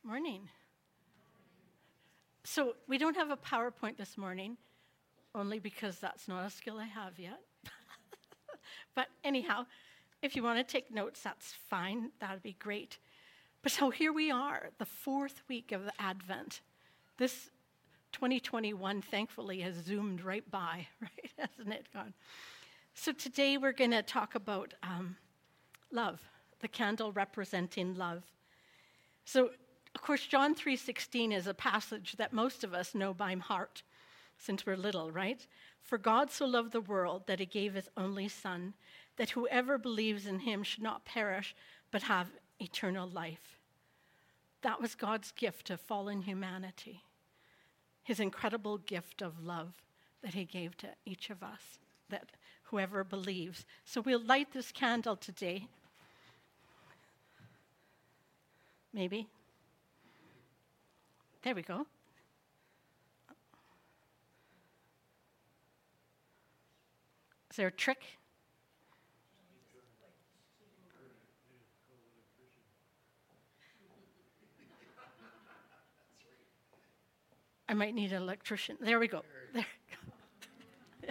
Morning. So we don't have a PowerPoint this morning, only because that's not a skill I have yet. But anyhow, if you want to take notes, that's fine. That would be great. But so here we are, the fourth week of the Advent. This 2021, thankfully, has zoomed right by, right? Hasn't it gone? So today we're going to talk about love, the candle representing love. So, of course, John 3:16 is a passage that most of us know by heart since we're little, right? For God so loved the world that he gave his only Son, that whoever believes in him should not perish, but have eternal life. That was God's gift to fallen humanity, his incredible gift of love that he gave to each of us, that whoever believes. So we'll light this candle today. Maybe. There we go. Is there a trick? I might need an electrician. There we go. There we go.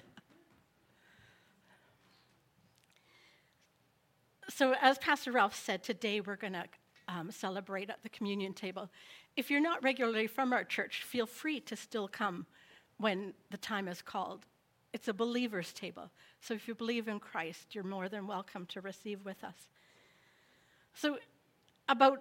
So as Pastor Ralph said, today we're going to celebrate at the communion table. If you're not regularly from our church, feel free to still come when the time is called. It's a believer's table. So if you believe in Christ, you're more than welcome to receive with us. So about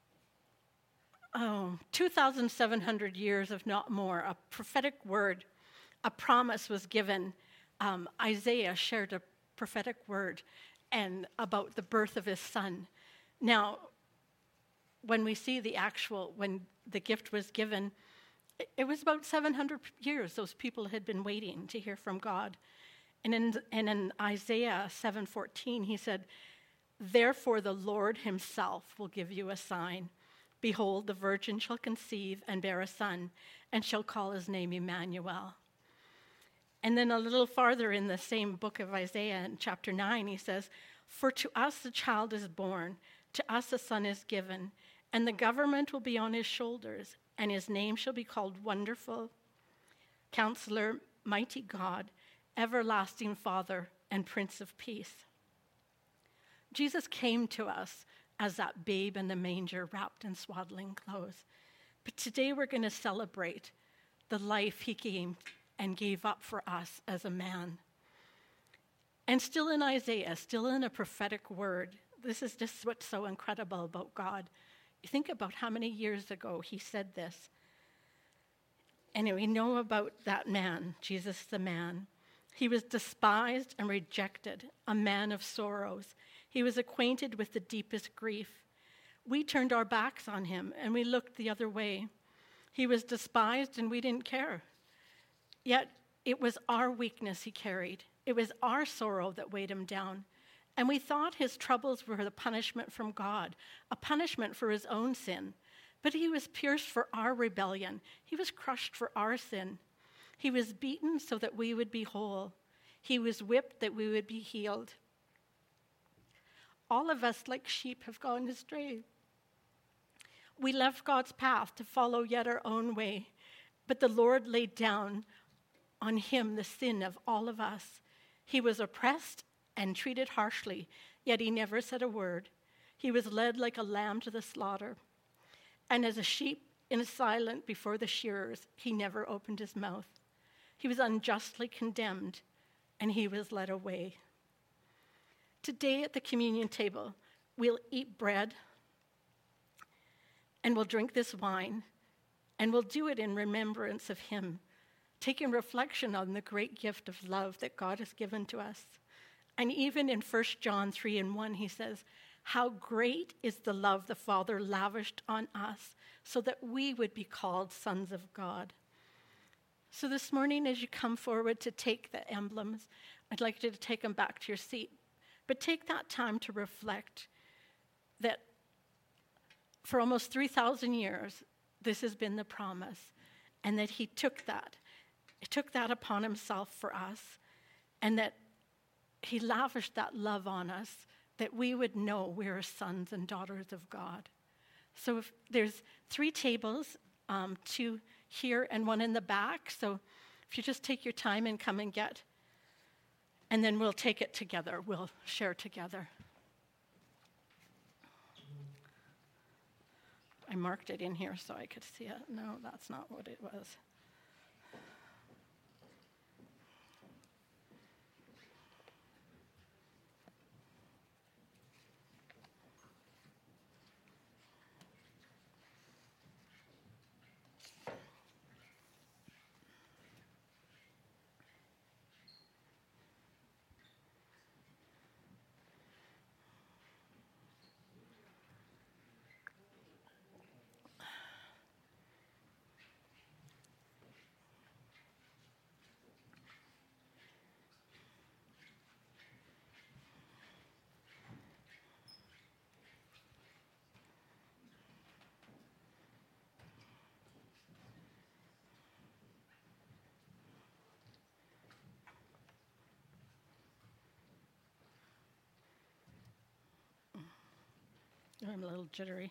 2,700 years, if not more, a prophetic word, a promise was given. Isaiah shared a prophetic word and about the birth of his son. Now, when we see when the gift was given, it was about 700 years those people had been waiting to hear from God. And in Isaiah 7:14, he said, "Therefore the Lord himself will give you a sign. Behold, the virgin shall conceive and bear a son, and shall call his name Emmanuel." And then a little farther in the same book of Isaiah, in chapter 9, he says, "For to us a child is born, to us a son is given, and the government will be on his shoulders, and his name shall be called Wonderful, Counselor, Mighty God, Everlasting Father, and Prince of Peace." Jesus came to us as that babe in the manger wrapped in swaddling clothes. But today we're going to celebrate the life he came and gave up for us as a man. And still in Isaiah, still in a prophetic word, this is just what's so incredible about God. You think about how many years ago he said this. And we know about that man, Jesus the man. He was despised and rejected, a man of sorrows. He was acquainted with the deepest grief. We turned our backs on him and we looked the other way. He was despised and we didn't care. Yet it was our weakness he carried. It was our sorrow that weighed him down. And we thought his troubles were the punishment from God, a punishment for his own sin. But he was pierced for our rebellion. He was crushed for our sin. He was beaten so that we would be whole. He was whipped that we would be healed. All of us, like sheep, have gone astray. We left God's path to follow yet our own way. But the Lord laid down on him the sin of all of us. He was oppressed and treated harshly, yet he never said a word. He was led like a lamb to the slaughter. And as a sheep is silent before the shearers, he never opened his mouth. He was unjustly condemned, and he was led away. Today at the communion table, we'll eat bread, and we'll drink this wine, and we'll do it in remembrance of him, taking reflection on the great gift of love that God has given to us. And even in 1 John 3:1, he says, "How great is the love the Father lavished on us, so that we would be called sons of God." So this morning, as you come forward to take the emblems, I'd like you to take them back to your seat. But take that time to reflect that for almost 3,000 years, this has been the promise, and that he took that upon himself for us, and that he lavished that love on us, that we would know we are sons and daughters of God. So if there's 3 tables, 2 here and 1 in the back. So if you just take your time and come and get, and then we'll take it together. We'll share together. I marked it in here so I could see it. No, that's not what it was. I'm a little jittery.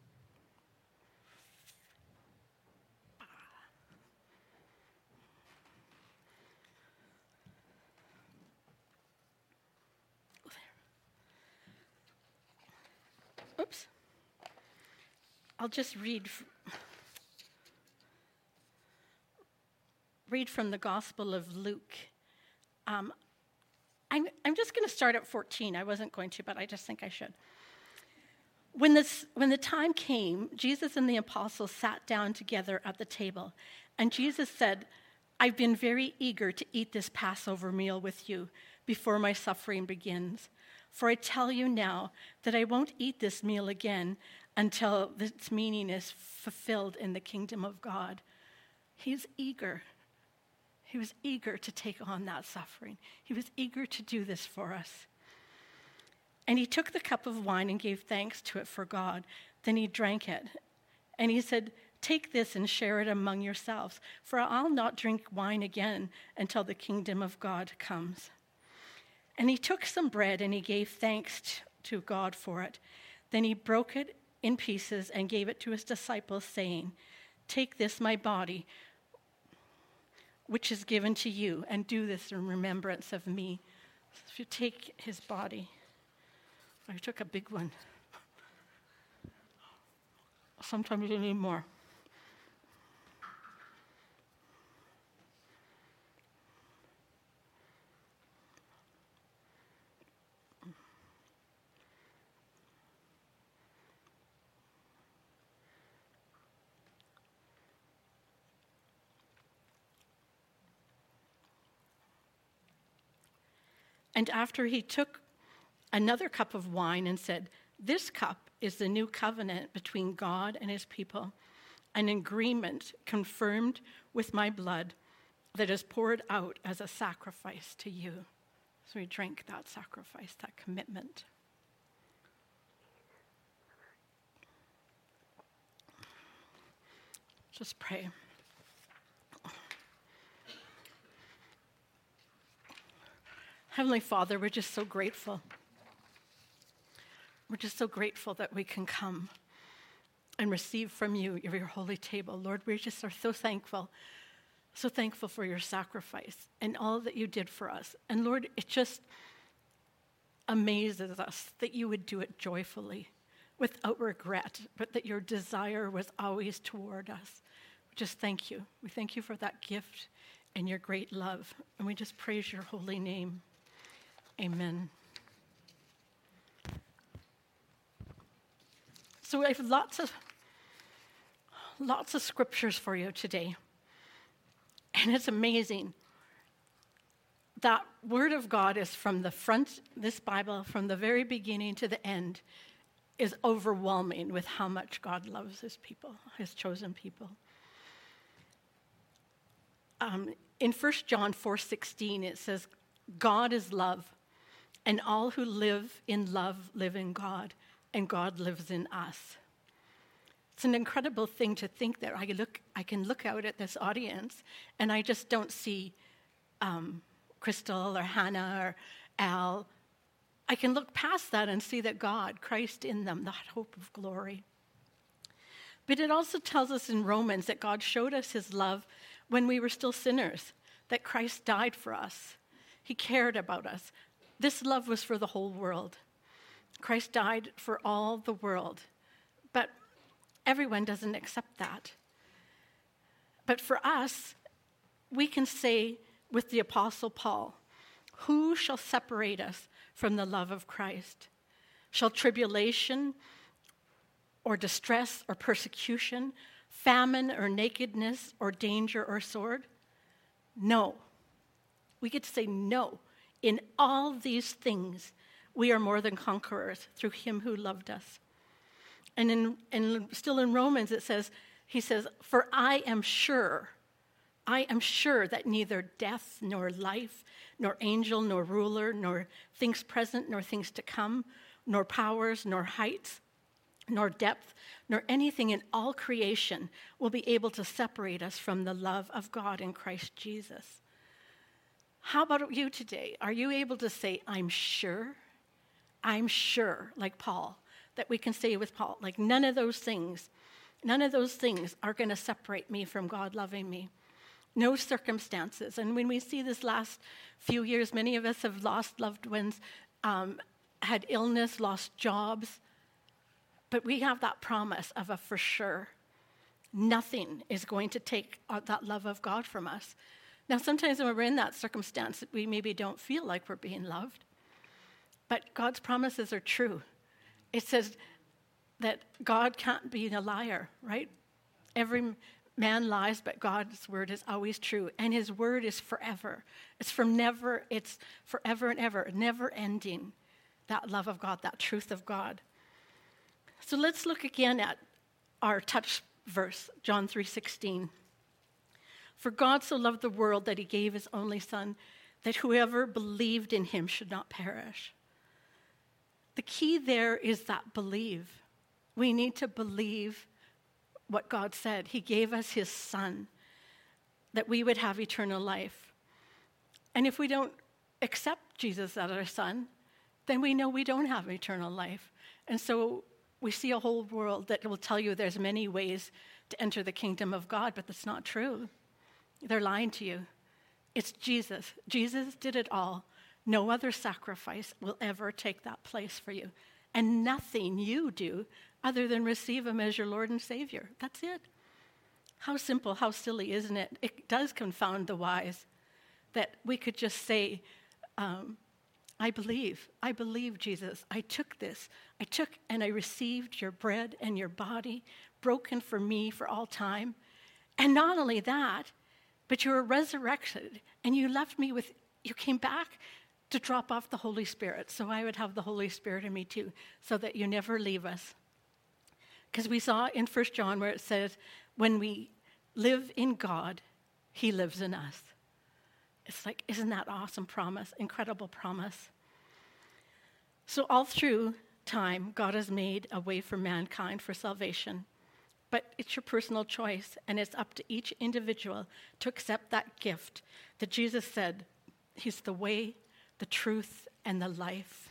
Oops. I'll just read from the Gospel of Luke. I'm just going to start at 14. I wasn't going to, but I just think I should. When the time came, Jesus and the apostles sat down together at the table, and Jesus said, "I've been very eager to eat this Passover meal with you before my suffering begins. For I tell you now that I won't eat this meal again until its meaning is fulfilled in the kingdom of God." He's eager. He was eager to take on that suffering. He was eager to do this for us. And he took the cup of wine and gave thanks to it for God. Then he drank it. And he said, "Take this and share it among yourselves, for I'll not drink wine again until the kingdom of God comes." And he took some bread and he gave thanks to God for it. Then he broke it in pieces and gave it to his disciples, saying, "Take this, my body, which is given to you, and do this in remembrance of me." So if you take his body, I took a big one. Sometimes you need more. And after he took another cup of wine and said, "This cup is the new covenant between God and his people, an agreement confirmed with my blood that is poured out as a sacrifice to you." So he drank that sacrifice, that commitment. Just pray. Heavenly Father, we're just so grateful. We're just so grateful that we can come and receive from you your holy table. Lord, we just are so thankful for your sacrifice and all that you did for us. And Lord, it just amazes us that you would do it joyfully, without regret, but that your desire was always toward us. We just thank you. We thank you for that gift and your great love. And we just praise your holy name. Amen. So I have lots of scriptures for you today. And it's amazing. That word of God is from the front, this Bible, from the very beginning to the end, is overwhelming with how much God loves his people, his chosen people. In 1 John 4:16, it says, "God is love, and all who live in love live in God, and God lives in us." It's an incredible thing to think that I can look out at this audience, and I just don't see Crystal or Hannah or Al. I can look past that and see that God, Christ in them, that hope of glory. But it also tells us in Romans that God showed us his love when we were still sinners, that Christ died for us. He cared about us. This love was for the whole world. Christ died for all the world. But everyone doesn't accept that. But for us, we can say with the Apostle Paul, who shall separate us from the love of Christ? Shall tribulation or distress or persecution, famine or nakedness or danger or sword? No. We get to say no. In all these things, we are more than conquerors through him who loved us. And still in Romans it says, he says, for I am sure that neither death nor life, nor angel nor ruler, nor things present nor things to come, nor powers nor heights, nor depth, nor anything in all creation will be able to separate us from the love of God in Christ Jesus. How about you today? Are you able to say, I'm sure, like Paul, that we can say with Paul, like none of those things are going to separate me from God loving me. No circumstances. And when we see this last few years, many of us have lost loved ones, had illness, lost jobs. But we have that promise of a for sure. Nothing is going to take that love of God from us. Now, sometimes when we're in that circumstance, we maybe don't feel like we're being loved. But God's promises are true. It says that God can't be a liar, right? Every man lies, but God's word is always true. And his word is forever. It's forever and ever, never ending. That love of God, that truth of God. So let's look again at our touch verse, John 3:16. For God so loved the world that he gave his only son, that whoever believed in him should not perish. The key there is that believe. We need to believe what God said. He gave us his son, that we would have eternal life. And if we don't accept Jesus as our son, then we know we don't have eternal life. And so we see a whole world that will tell you there's many ways to enter the kingdom of God, but that's not true. They're lying to you. It's Jesus. Jesus did it all. No other sacrifice will ever take that place for you. And nothing you do other than receive him as your Lord and Savior. That's it. How simple, how silly, isn't it? It does confound the wise that we could just say, I believe, Jesus. I took and I received your bread and your body broken for me for all time. And not only that, but you were resurrected and you came back to drop off the Holy Spirit so I would have the Holy Spirit in me too, so that you never leave us. Because we saw in 1 John where it says, when we live in God, he lives in us. It's like, isn't that awesome promise? Incredible promise. So all through time, God has made a way for mankind for salvation. But it's your personal choice, and it's up to each individual to accept that gift that Jesus said, he's the way, the truth, and the life.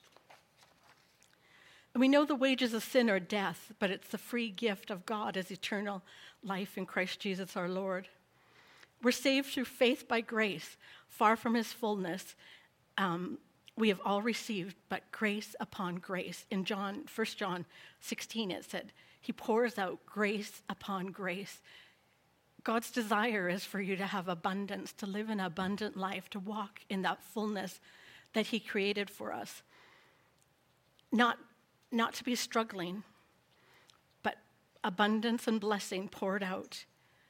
And we know the wages of sin are death, but it's the free gift of God as eternal life in Christ Jesus our Lord. We're saved through faith by grace, far from his fullness. We have all received, but grace upon grace. In 1 John 16, it said, he pours out grace upon grace. God's desire is for you to have abundance, to live an abundant life, to walk in that fullness that he created for us. Not to be struggling, but abundance and blessing poured out.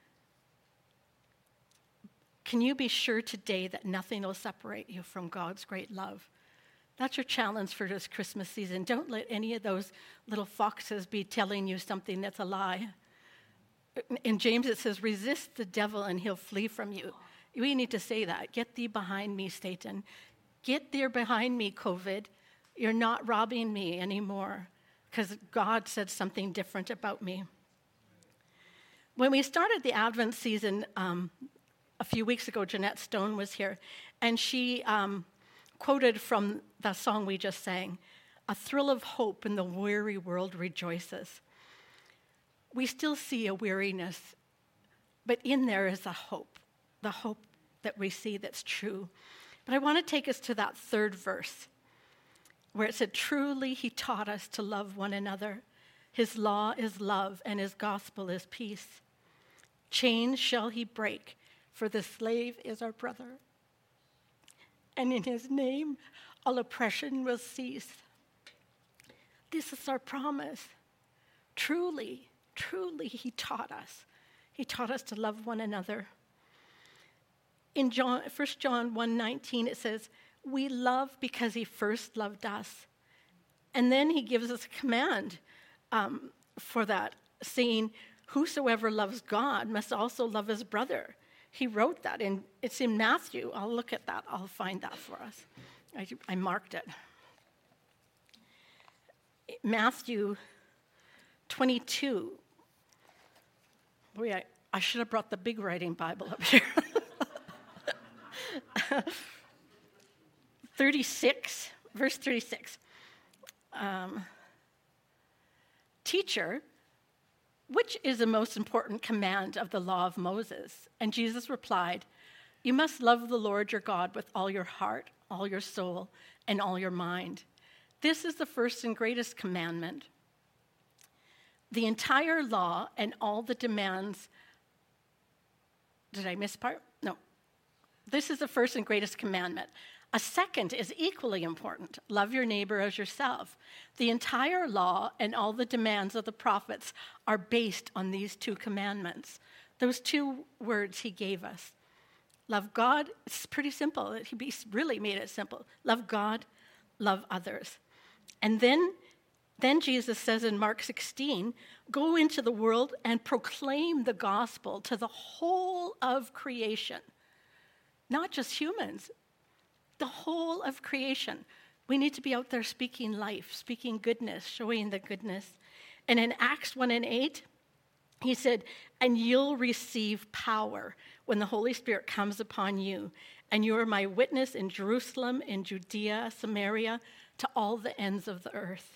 Can you be sure today that nothing will separate you from God's great love? That's your challenge for this Christmas season. Don't let any of those little foxes be telling you something that's a lie. In James it says, resist the devil and he'll flee from you. We need to say that. Get thee behind me, Satan. Get thee behind me, COVID. You're not robbing me anymore because God said something different about me. When we started the Advent season a few weeks ago, Jeanette Stone was here, and she quoted from the song we just sang, a thrill of hope and the weary world rejoices. we still see a weariness, but in there is a hope, the hope that we see that's true. But I want to take us to that third verse where it said, truly he taught us to love one another. His law is love and his gospel is peace. Chains shall he break, for the slave is our brother. And in his name, all oppression will cease. This is our promise. Truly, truly he taught us. He taught us to love one another. In 1 John 1:19, it says, we love because he first loved us. And then he gives us a command for that, saying, whosoever loves God must also love his brother. He wrote that, and it's in Matthew. I'll look at that. I'll find that for us. I marked it. Matthew 22. Boy, I should have brought the big writing Bible up here. 36, verse 36. Teacher, which is the most important command of the law of Moses? And Jesus replied, you must love the Lord your God with all your heart, all your soul, and all your mind. This is the first and greatest commandment. The entire law and all the demands. Did I miss part? No. This is the first and greatest commandment. A second is equally important. Love your neighbor as yourself. The entire law and all the demands of the prophets are based on these two commandments. Those two words he gave us. Love God, it's pretty simple. He really made it simple. Love God, love others. And then Jesus says in Mark 16, go into the world and proclaim the gospel to the whole of creation. Not just humans, the whole of creation. We need to be out there speaking life, speaking goodness, showing the goodness. And in Acts 1:8, he said, and you'll receive power when the Holy Spirit comes upon you. And you are my witness in Jerusalem, in Judea, Samaria, to all the ends of the earth.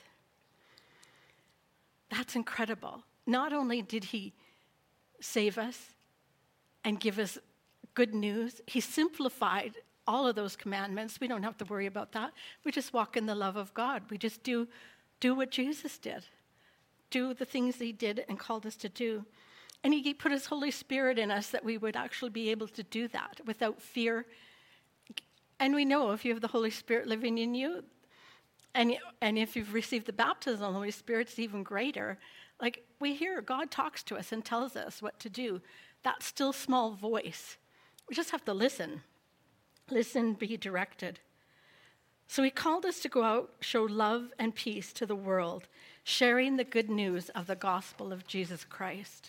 That's incredible. Not only did he save us and give us good news, he simplified all of those commandments. We don't have to worry about that. We just walk in the love of God. We just do what Jesus did. Do the things he did and called us to do. And he put his Holy Spirit in us that we would actually be able to do that without fear. And we know if you have the Holy Spirit living in you, and if you've received the baptism of the Holy Spirit, it's even greater. Like, we hear God talks to us and tells us what to do. That still small voice. We just have to listen. Listen, be directed. So he called us to go out, show love and peace to the world, sharing the good news of the gospel of Jesus Christ.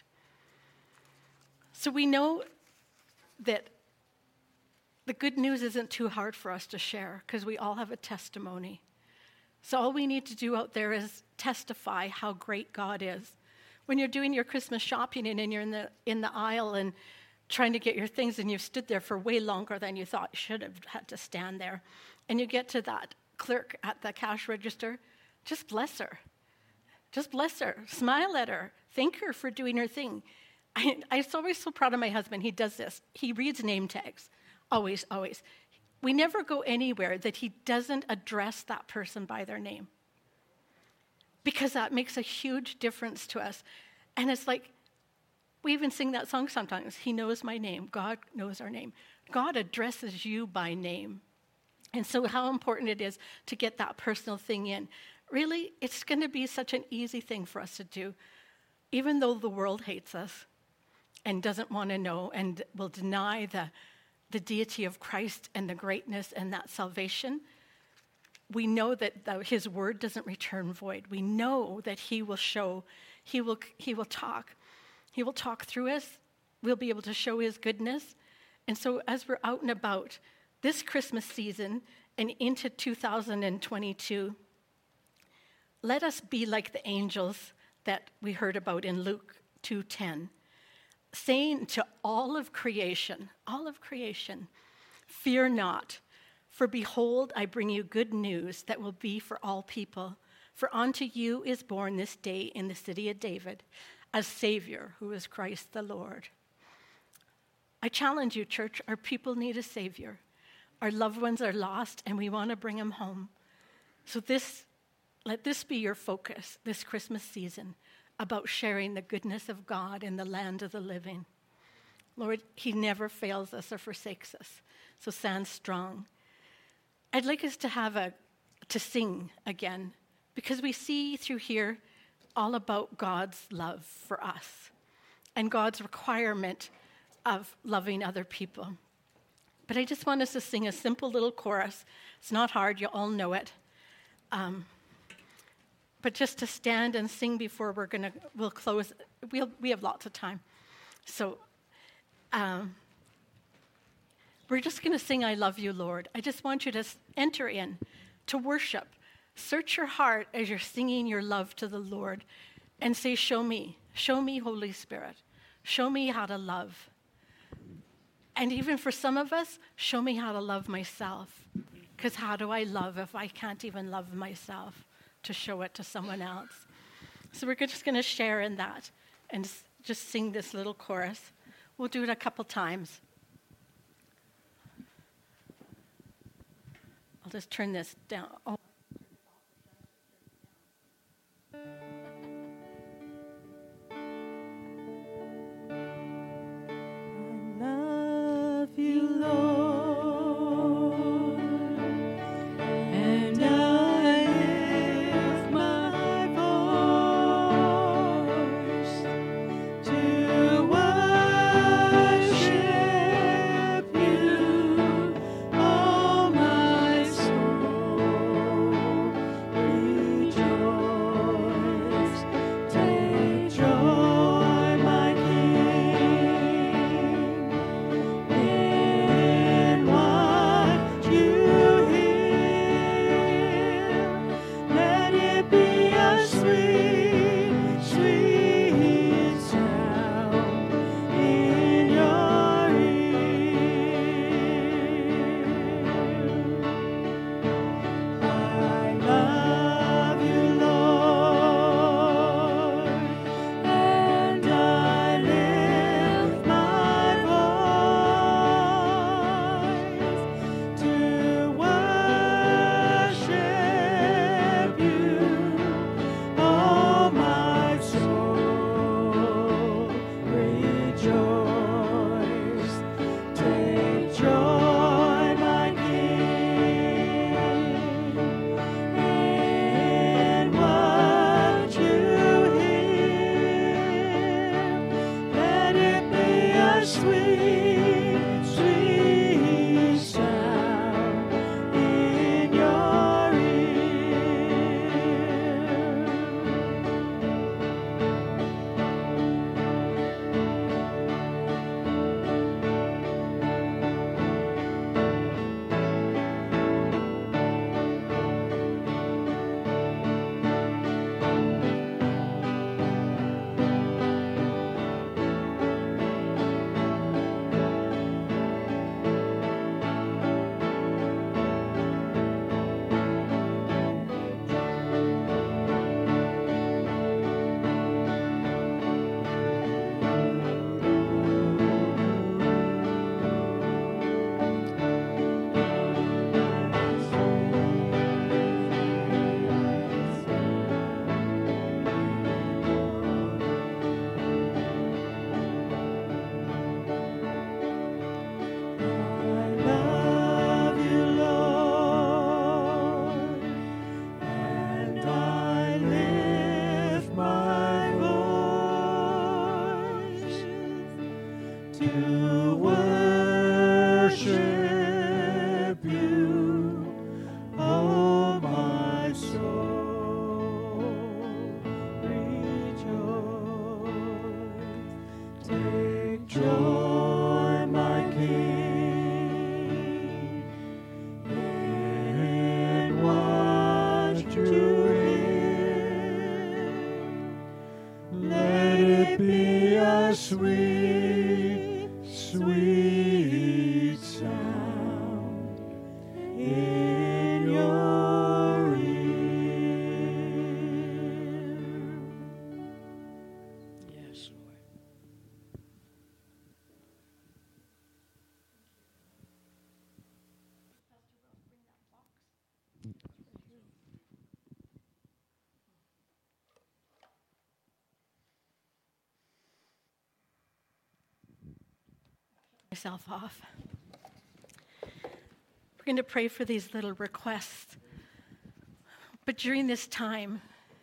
So we know that the good news isn't too hard for us to share because we all have a testimony. So all we need to do out there is testify how great God is. When you're doing your Christmas shopping and you're in the aisle and trying to get your things and you've stood there for way longer than you thought you should have had to stand there, and you get to that clerk at the cash register, just bless her. Just bless her. Smile at her. Thank her for doing her thing. I'm always so proud of my husband. He does this. He reads name tags. Always, always. We never go anywhere that he doesn't address that person by their name. Because that makes a huge difference to us. And it's like, we even sing that song sometimes. He knows my name. God knows our name. God addresses you by name. And so how important it is to get that personal thing in. Really, it's going to be such an easy thing for us to do. Even though the world hates us and doesn't want to know and will deny the deity of Christ and the greatness and that salvation, we know that his word doesn't return void. We know that he will show, he will talk. He will talk through us. We'll be able to show his goodness. And so as we're out and about this Christmas season and into 2022, let us be like the angels that we heard about in Luke 2:10, saying to all of creation, fear not, for behold, I bring you good news that will be for all people. For unto you is born this day in the city of David as Savior, who is Christ the Lord. I challenge you, church, our people need a Savior. Our loved ones are lost, and we want to bring them home. So let this be your focus this Christmas season, about sharing the goodness of God in the land of the living. Lord, he never fails us or forsakes us, so stand strong. I'd like us to sing again, because we see through here all about God's love for us and God's requirement of loving other people. But I just want us to sing a simple little chorus. It's not hard, you all know it. But just to stand and sing before we'll close. We have lots of time. So we're just going to sing I Love You, Lord. I just want you to enter in to worship. Search your heart as you're singing your love to the Lord and say, show me, Holy Spirit. Show me how to love. And even for some of us, show me how to love myself. Because how do I love if I can't even love myself to show it to someone else? So we're just going to share in that and just sing this little chorus. We'll do it a couple times. I'll just turn this down. Oh. I love you, Lord, and I lift my voice to worship you, oh my soul, rejoice. Take joy, my King, in what you hear. Let it be a sweet, sweet sound in your ear. I love you, Lord, and I lift my voice to worship you, oh my soul, rejoice. Take joy, my King, in what you hear. Let it be a sweet, sweet sound in your ear. I love you, Lord, and I lift my voice to worship you, oh my soul, rejoice. Take joy, my King, in what you hear. Let it be a sweet, sweet sound in your ear. Yes. myself off. We're going to pray for these little requests. But during this time,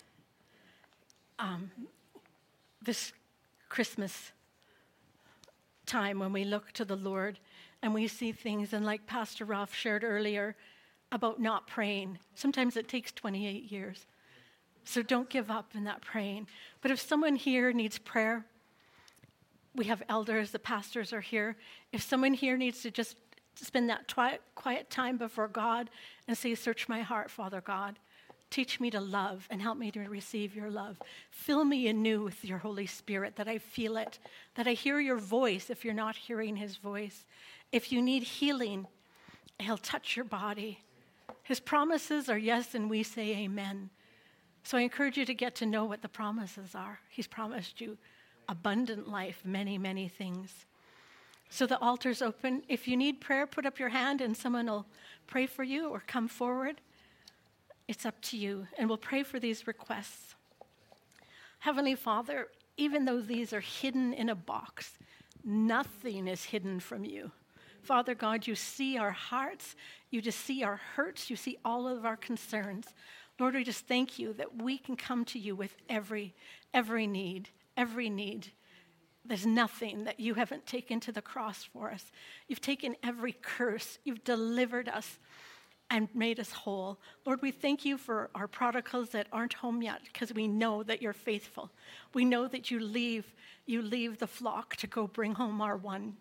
this Christmas time when we look to the Lord and we see things, and like Pastor Ralph shared earlier about not praying, sometimes it takes 28 years. So don't give up in that praying. But if someone here needs prayer, we have elders, the pastors are here. If someone here needs to just spend that quiet time before God and say, search my heart, Father God. Teach me to love and help me to receive your love. Fill me anew with your Holy Spirit, that I feel it, that I hear your voice if you're not hearing his voice. If you need healing, he'll touch your body. His promises are yes, and we say amen. So I encourage you to get to know what the promises are. He's promised you abundant life, many, many things. So the altar's open. If you need prayer, put up your hand and someone will pray for you or come forward. It's up to you, and we'll pray for these requests. Heavenly Father, even though these are hidden in a box, nothing is hidden from you. Father God, you see our hearts, you just see our hurts, you see all of our concerns. Lord, we just thank you that we can come to you with every need. There's nothing that you haven't taken to the cross for us. You've taken every curse, you've delivered us and made us whole. Lord, we thank you for our prodigals that aren't home yet, because we know that you're faithful. We know that you leave the flock to go bring home our one.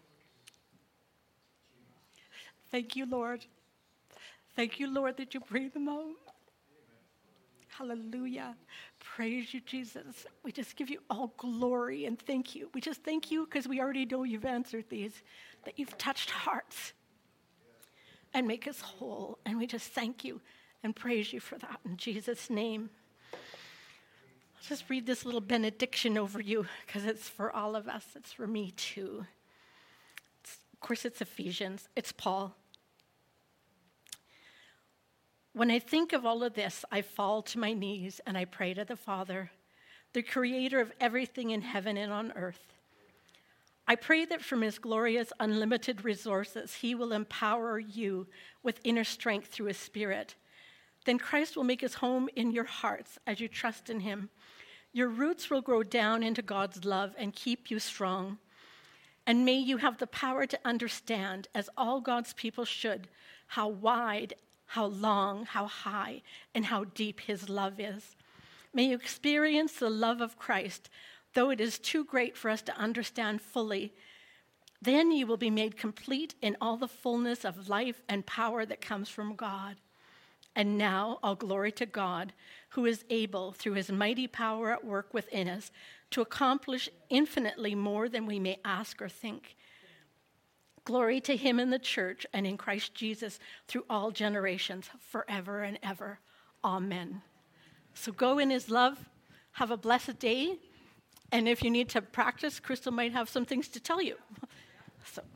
Thank you, Lord. Thank you, Lord, that you bring them home. Hallelujah. Praise you, Jesus. We just give you all glory and thank you. We just thank you because we already know you've answered these, that you've touched hearts and make us whole. And we just thank you and praise you for that in Jesus' name. I'll just read this little benediction over you because it's for all of us. It's for me too. Of course, it's Ephesians. It's Paul. When I think of all of this, I fall to my knees and I pray to the Father, the creator of everything in heaven and on earth. I pray that from his glorious, unlimited resources, he will empower you with inner strength through his Spirit. Then Christ will make his home in your hearts as you trust in him. Your roots will grow down into God's love and keep you strong. And may you have the power to understand, as all God's people should, how wide, how long, how high, and how deep his love is. May you experience the love of Christ, though it is too great for us to understand fully. Then you will be made complete in all the fullness of life and power that comes from God. And now, all glory to God, who is able, through his mighty power at work within us, to accomplish infinitely more than we may ask or think. Glory to him in the church and in Christ Jesus through all generations, forever and ever. Amen. So go in his love. Have a blessed day. And if you need to practice, Crystal might have some things to tell you. So.